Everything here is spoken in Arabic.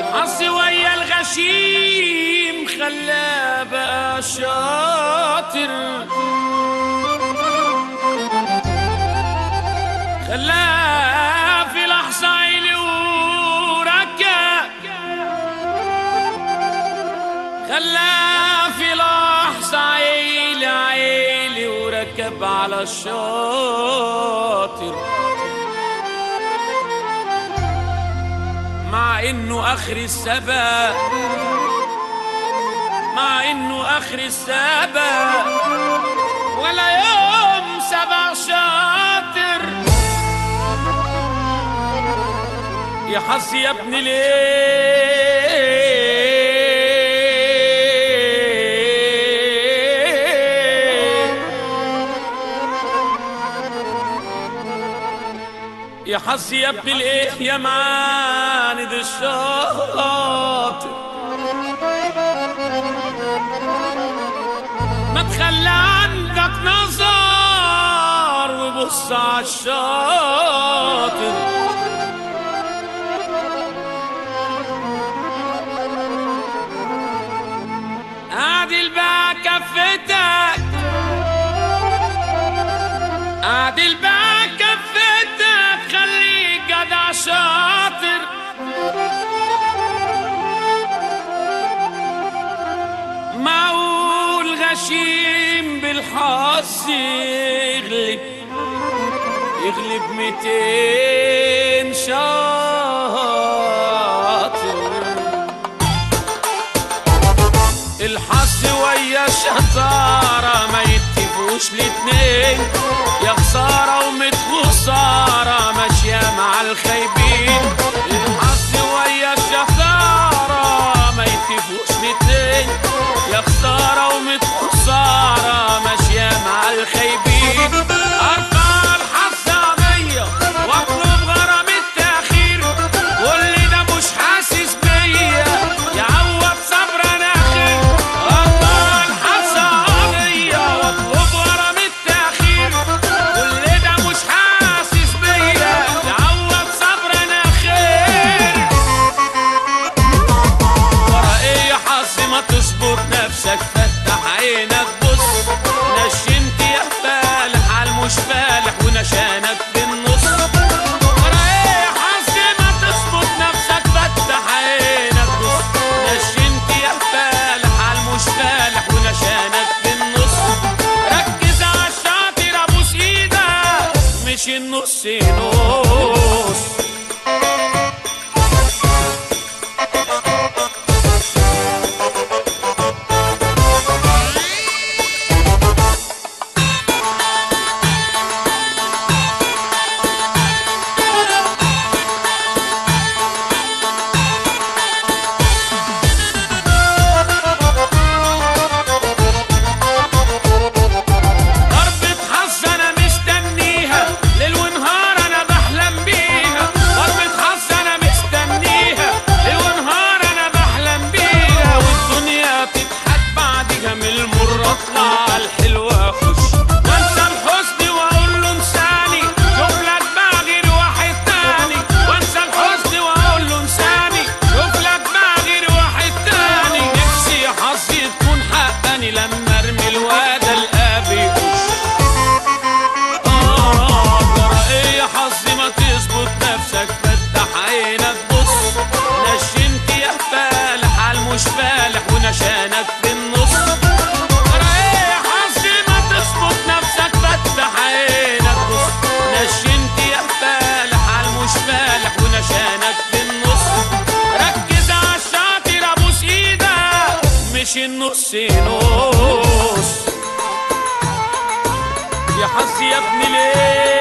حظي ويا الغشيم خلاه بقى شاطر، خلاه في لحظة عيلي وركب، خلاه في لحظة عيلي وركب على الشاطر، مع انه اخر السبق، مع انه اخر السبق ولا يوم سبع شاطر. يا حظ يا ابن ليه يا حظ يا ابن الايه يا معاند الشاطر، ما تخلى عندك نظر وبص عالشاطر، اعدل بقى كفتك، اعدل بقى كفتك، خليك جدع شاطر، معقول غشيم بالحظ يغلب 200 شاطر. الحظ ويا الشطارة ما يتفقوش الاتنين، يا خسارة ومت خسارة ماشية مع الخايبين. الحظ ويا الشطارة ما يتفقوش الاتنين، يا خسارة ومت خسارة ماشية مع الخايبين. ارفع الحظ قضية واطلب غرام التأخير، واللي ده مش حاسس بيا يعوض صبر انا خير. ارفع الحظ قضية واطلب غرام التأخير، واللي ده مش حاسس بيا يعوض صبر انا خير. ورا ايه يا حظ ما تظبط نفسك، فتح عينك بص، نشنت يا فالح عالمش فالح ونشانك في النص. ورا ايه يا حظ ما تظبط نفسك، فتح عينك بص، نشنت يا فالح عالمش فالح ونشانك في النص. ركز عالشاطر ابوس ايدك مش النص نص. ونشانك في النص. ورا ايه يا حظ ما تظبط نفسك، فتح عينك بص، نشنت يا فالح عالمش فالح ونشانك في النص. ركز عالشاطر ابوس ايدك مش النص نص. يا حظ يا ابن ليه